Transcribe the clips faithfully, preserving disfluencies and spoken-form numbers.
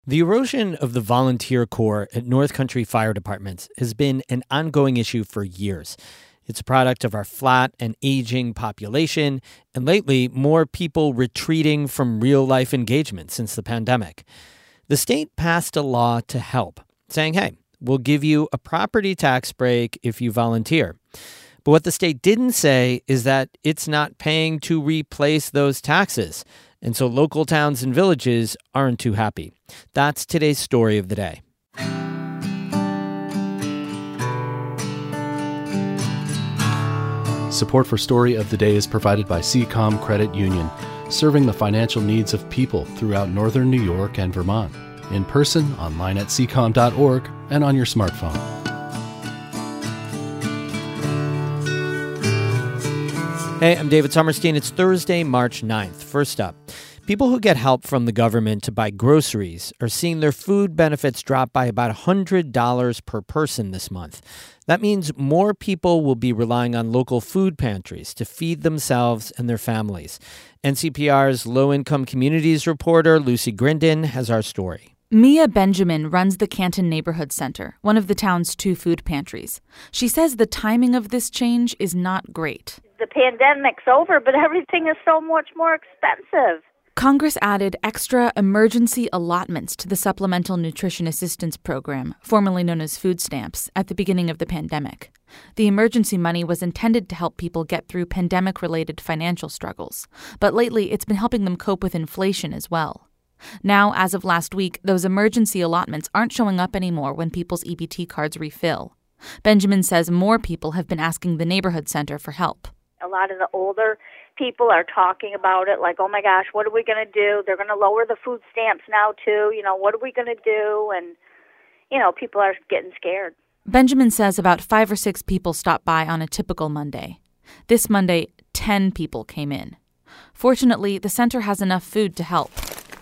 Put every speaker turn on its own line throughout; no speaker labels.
The erosion of the volunteer corps at North Country Fire Departments has been an ongoing issue for years. It's a product of our flat and aging population, and lately, more people retreating from real-life engagement since the pandemic. The state passed a law to help, saying, hey, we'll give you a property tax break if you volunteer. But what the state didn't say is that it's not paying to replace those taxes. And so local towns and villages aren't too happy. That's today's story of the day.
Support for Story of the Day is provided by C COM Credit Union, serving the financial needs of people throughout northern New York and Vermont. In person, online at c com dot org, and on your smartphone.
Hey, I'm David Sommerstein. It's Thursday, March ninth. First up, people who get help from the government to buy groceries are seeing their food benefits drop by about one hundred dollars per person this month. That means more people will be relying on local food pantries to feed themselves and their families. N C P R's low-income communities reporter Lucy Grindin has our story.
Mia Benjamin runs the Canton Neighborhood Center, one of the town's two food pantries. She says the timing of this change is not great.
The pandemic's over, but everything is so much more expensive.
Congress added extra emergency allotments to the Supplemental Nutrition Assistance Program, formerly known as food stamps, at the beginning of the pandemic. The emergency money was intended to help people get through pandemic-related financial struggles, but lately it's been helping them cope with inflation as well. Now, as of last week, those emergency allotments aren't showing up anymore when people's E B T cards refill. Benjamin says more people have been asking the neighborhood center for help.
A lot of the older people are talking about it like, oh my gosh, what are we going to do? They're going to lower the food stamps now too. You know, what are we going to do? And, you know, people are getting scared.
Benjamin says about five or six people stop by on a typical Monday. This Monday, ten people came in. Fortunately, the center has enough food to help.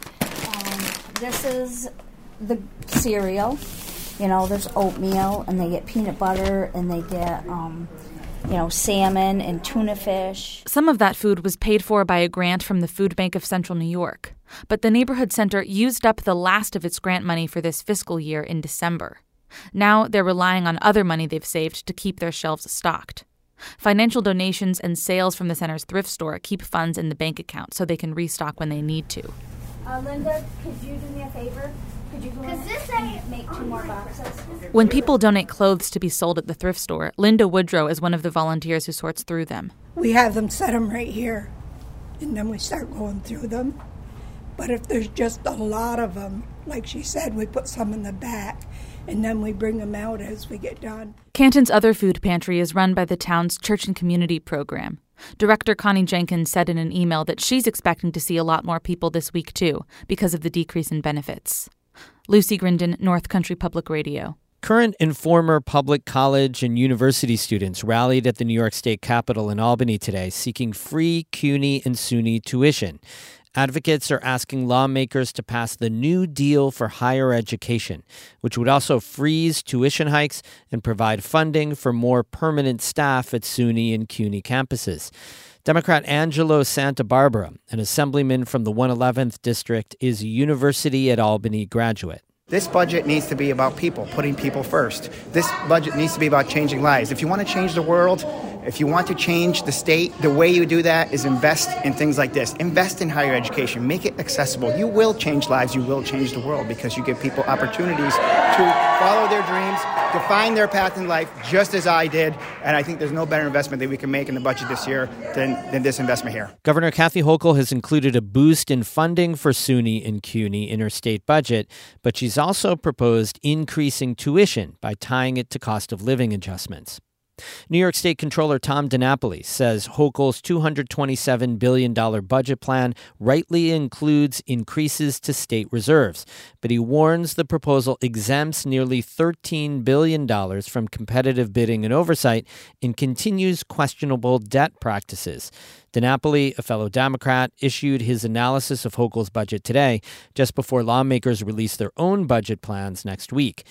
Um, this is the cereal. You know, there's oatmeal, and they get peanut butter, and they get... Um, you know, salmon and tuna fish.
Some of that food was paid for by a grant from the Food Bank of Central New York. But the neighborhood center used up the last of its grant money for this fiscal year in December. Now they're relying on other money they've saved to keep their shelves stocked. Financial donations and sales from the center's thrift store keep funds in the bank account so they can restock when they need to.
Uh, Linda, could you do me a favor? Could you go in and make two more boxes?
When people donate clothes to be sold at the thrift store, Linda Woodrow is one of the volunteers who sorts through them.
We have them set them right here, and then we start going through them. But if there's just a lot of them, like she said, we put some in the back, and then we bring them out as we get done.
Canton's other food pantry is run by the town's Church and Community program. Director Connie Jenkins said in an email that she's expecting to see a lot more people this week, too, because of the decrease in benefits. Lucy Grindin, North Country Public Radio.
Current and former public college and university students rallied at the New York State Capitol in Albany today seeking free CUNY and SUNY tuition. Advocates are asking lawmakers to pass the New Deal for Higher Education, which would also freeze tuition hikes and provide funding for more permanent staff at SUNY and CUNY campuses. Democrat Angelo Santabarbara, an assemblyman from the one eleventh District, is a University at Albany graduate.
This budget needs to be about people, putting people first. This budget needs to be about changing lives. If you want to change the world, if you want to change the state, the way you do that is invest in things like this. Invest in higher education. Make it accessible. You will change lives. You will change the world because you give people opportunities to follow their dreams, to find their path in life, just as I did. And I think there's no better investment that we can make in the budget this year than, than this investment here.
Governor Kathy Hochul has included a boost in funding for SUNY and CUNY in her state budget, but she's also proposed increasing tuition by tying it to cost of living adjustments. New York State Comptroller Tom DiNapoli says Hochul's two hundred twenty-seven billion dollars budget plan rightly includes increases to state reserves, but he warns the proposal exempts nearly thirteen billion dollars from competitive bidding and oversight and continues questionable debt practices. DiNapoli, a fellow Democrat, issued his analysis of Hochul's budget today, just before lawmakers release their own budget plans next week.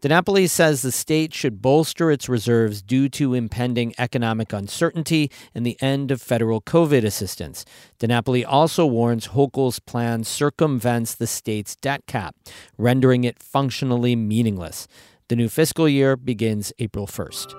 DiNapoli says the state should bolster its reserves due to impending economic uncertainty and the end of federal COVID assistance. DiNapoli also warns Hochul's plan circumvents the state's debt cap, rendering it functionally meaningless. The new fiscal year begins April first.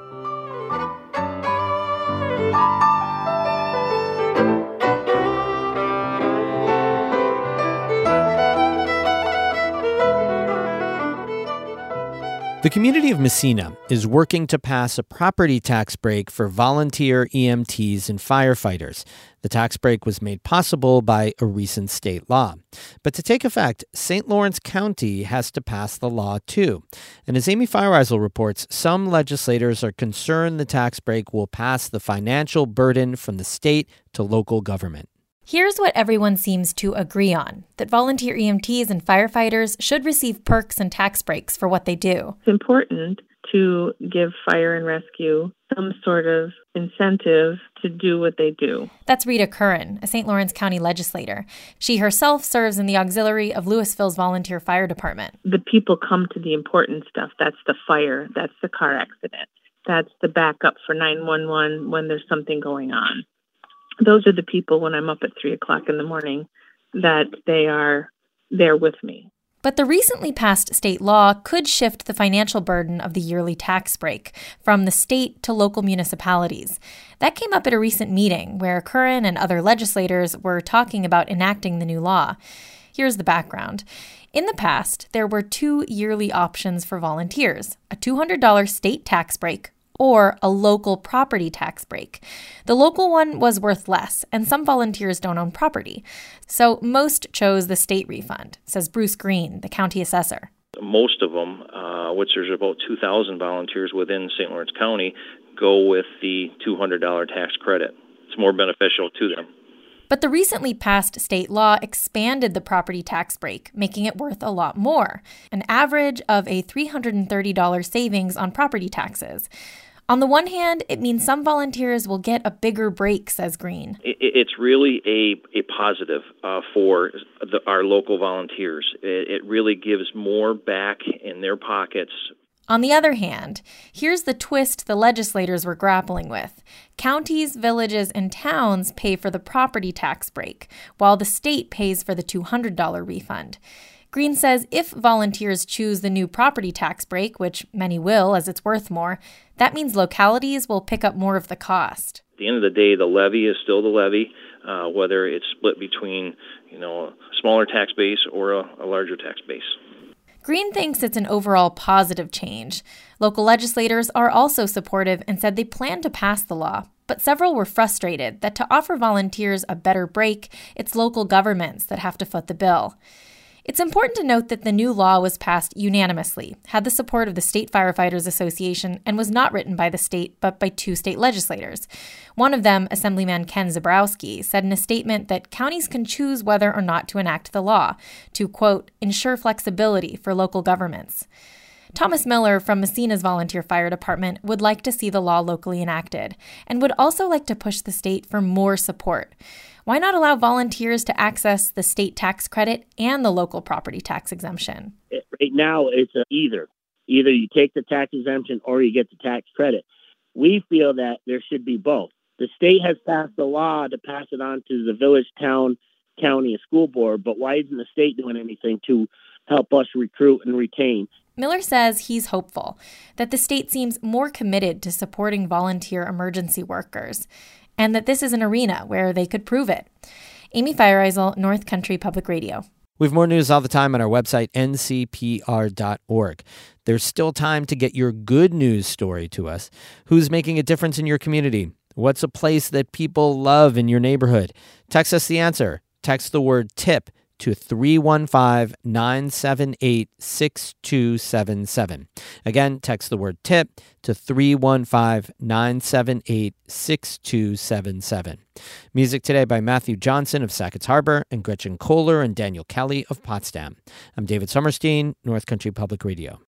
The community of Messina is working to pass a property tax break for volunteer E M Ts and firefighters. The tax break was made possible by a recent state law. But to take effect, Saint Lawrence County has to pass the law too. And as Amy Feiereisel reports, some legislators are concerned the tax break will pass the financial burden from the state to local government.
Here's what everyone seems to agree on, that volunteer E M Ts and firefighters should receive perks and tax breaks for what they do.
It's important to give fire and rescue some sort of incentive to do what they do.
That's Rita Curran, a Saint Lawrence County legislator. She herself serves in the auxiliary of Louisville's volunteer fire department.
The people come to the important stuff. That's the fire. That's the car accident. That's the backup for nine one one when there's something going on. Those are the people, when I'm up at three o'clock in the morning, that they are there with me.
But the recently passed state law could shift the financial burden of the yearly tax break from the state to local municipalities. That came up at a recent meeting where Curran and other legislators were talking about enacting the new law. Here's the background. In the past, there were two yearly options for volunteers, a two hundred dollars state tax break or a local property tax break. The local one was worth less, and some volunteers don't own property. So most chose the state refund, says Bruce Green, the county assessor.
Most of them, uh, which there's about two thousand volunteers within Saint Lawrence County, go with the two hundred dollars tax credit. It's more beneficial to them.
But the recently passed state law expanded the property tax break, making it worth a lot more, an average of a three hundred thirty dollars savings on property taxes. On the one hand, it means some volunteers will get a bigger break, says Green.
It's really a, a positive uh, for the, our local volunteers. It, it really gives more back in their pockets.
On the other hand, here's the twist the legislators were grappling with. Counties, villages, and towns pay for the property tax break, while the state pays for the two hundred dollars refund. Green says if volunteers choose the new property tax break, which many will as it's worth more, that means localities will pick up more of the cost.
At the end of the day, the levy is still the levy, uh, whether it's split between, you know, a smaller tax base or a, a larger tax base.
Green thinks it's an overall positive change. Local legislators are also supportive and said they plan to pass the law, but several were frustrated that to offer volunteers a better break, it's local governments that have to foot the bill. It's important to note that the new law was passed unanimously, had the support of the State Firefighters Association, and was not written by the state but by two state legislators. One of them, Assemblyman Ken Zabrowski, said in a statement that counties can choose whether or not to enact the law to, quote, ensure flexibility for local governments. Thomas Miller from Messina's volunteer fire department would like to see the law locally enacted and would also like to push the state for more support. Why not allow volunteers to access the state tax credit and the local property tax exemption?
Right now, it's a either. Either you take the tax exemption or you get the tax credit. We feel that there should be both. The state has passed a law to pass it on to the village, town, county, and school board, but why isn't the state doing anything to help us recruit and retain?
Miller says he's hopeful that the state seems more committed to supporting volunteer emergency workers, and that this is an arena where they could prove it. Amy Feiereisel, North Country Public Radio.
We have more news all the time on our website, N C P R dot org. There's still time to get your good news story to us. Who's making a difference in your community? What's a place that people love in your neighborhood? Text us the answer. Text the word TIP to three one five, nine seven eight, six two seven seven. Again, text the word TIP to three one five, nine seven eight, six two seven seven. Music today by Matthew Johnson of Sackett's Harbor and Gretchen Kohler and Daniel Kelly of Potsdam. I'm David Sommerstein, North Country Public Radio.